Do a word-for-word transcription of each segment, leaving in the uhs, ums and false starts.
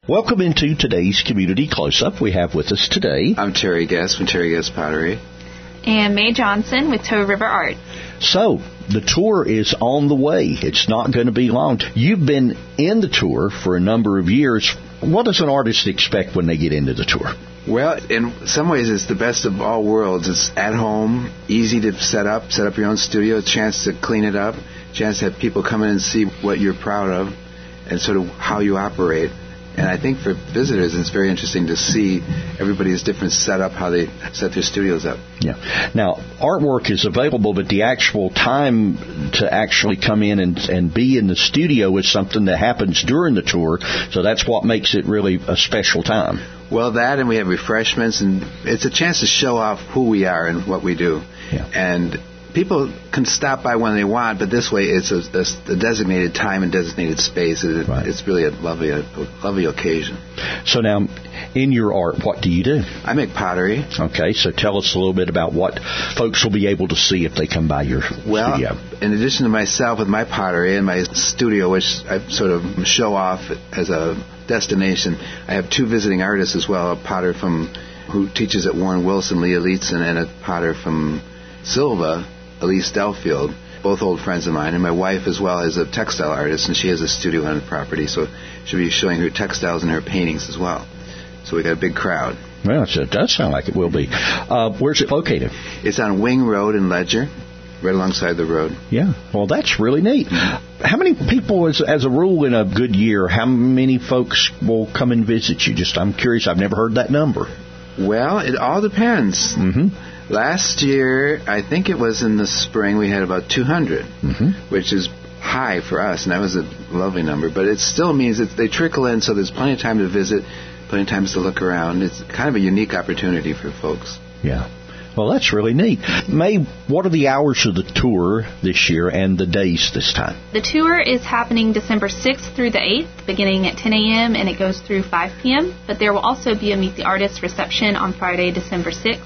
Welcome into today's Community Close-Up. We have with us today... I'm Terry Guest from Terry Guest Pottery. And Mae Johnson with Toe River Art. So, the tour is on the way. It's not going to be long. You've been in the tour for a number of years. What does an artist expect when they get into the tour? Well, in some ways, it's the best of all worlds. It's at home, easy to set up, set up your own studio, a chance to clean it up, a chance to have people come in and see what you're proud of and sort of how you operate. And I think for visitors, it's very interesting to see everybody's different setup, how they set their studios up. Yeah. Now, artwork is available, but the actual time to actually come in and, and be in the studio is something that happens during the tour, so that's what makes it really a special time. Well, that, and we have refreshments, and it's a chance to show off who we are and what we do. Yeah. And people can stop by when they want, but this way it's a, a, a designated time and designated space. It, right. It's really a lovely, a, a lovely occasion. So now, in your art, what do you do? I make pottery. Okay, so tell us a little bit about what folks will be able to see if they come by your well, studio. In addition to myself with my pottery and my studio, which I sort of show off as a destination, I have two visiting artists as well, a potter from who teaches at Warren Wilson, Leah Lietzen, and a potter from Silva, Elise Delfield, both old friends of mine, and my wife as well is a textile artist, and she has a studio on the property, so she'll be showing her textiles and her paintings as well. So we got a big crowd. Well, it does sound like it will be. Uh, where's it located? It's on Wing Road in Ledger, right alongside the road. Yeah, well, that's really neat. How many people, as, as a rule in a good year, how many folks will come and visit you? Just, I'm curious, I've never heard that number. Well, it all depends. Mm-hmm. Last year, I think it was in the spring, we had about two hundred, mm-hmm. which is high for us, and that was a lovely number. But it still means that they trickle in, so there's plenty of time to visit, plenty of times to look around. It's kind of a unique opportunity for folks. Yeah. Well, that's really neat. Mae, what are the hours of the tour this year and the days this time? The tour is happening December sixth through the eighth, beginning at ten a.m., and it goes through five p.m. But there will also be a Meet the Artist reception on Friday, December sixth.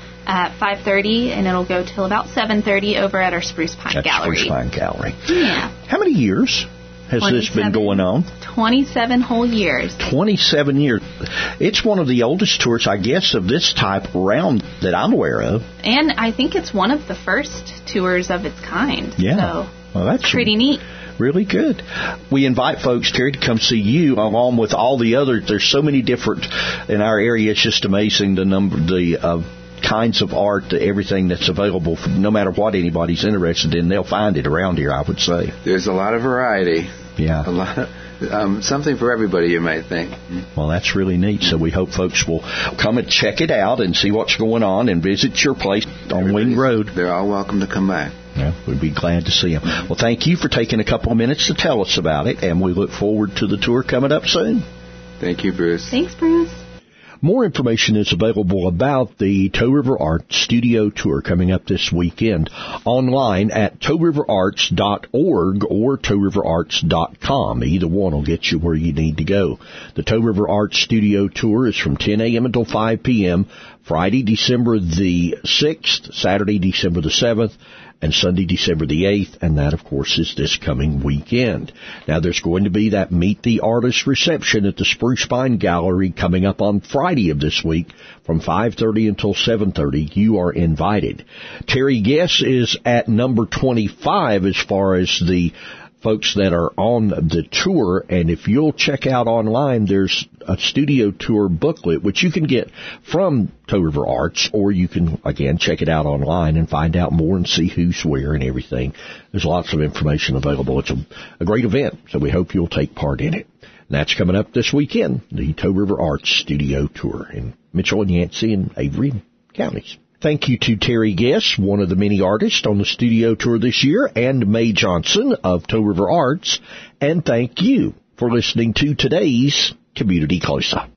At five thirty, and it'll go till about seven thirty over at our Spruce Pine at Gallery. Spruce Pine Gallery. Yeah. How many years has this been going on? twenty-seven whole years. twenty-seven years. It's one of the oldest tours, I guess, of this type around that I'm aware of. And I think it's one of the first tours of its kind. Yeah. So well, that's pretty neat. Really good. We invite folks, Terry, to come see you along with all the others. There's so many different in our area. It's just amazing the number, the uh, kinds of art, everything that's available. No matter what anybody's interested in, they'll find it around here, I would say. There's a lot of variety. Yeah. A lot of, um, something for everybody, you might think. Well, that's really neat. So we hope folks will come and check it out and see what's going on and visit your place on Wing Road. They're all welcome to come by. Yeah, we'd be glad to see them. Well, thank you for taking a couple of minutes to tell us about it, and we look forward to the tour coming up soon. Thank you, Bruce. Thanks, Bruce. More information is available about the Toe River Art Studio Tour coming up this weekend online at toe river arts dot org or toe river arts dot com. Either one will get you where you need to go. The Toe River Art Studio Tour is from ten a.m. until five p.m. Friday, December the sixth, Saturday, December the seventh, and Sunday, December the eighth, and that, of course, is this coming weekend. Now, there's going to be that Meet the Artist reception at the Spruce Pine Gallery coming up on Friday of this week from five thirty until seven thirty. You are invited. Terry Guess is at number twenty-five as far as the folks that are on the tour, and if you'll check out online, there's a studio tour booklet, which you can get from Toe River Arts, or you can, again, check it out online and find out more and see who's where and everything. There's lots of information available. It's a, a great event, so we hope you'll take part in it. And that's coming up this weekend, the Toe River Arts Studio Tour in Mitchell and Yancey and Avery counties. Thank you to Terry Guess, one of the many artists on the studio tour this year, and Mae Johnson of Toe River Arts. And thank you for listening to today's Community Close-Up.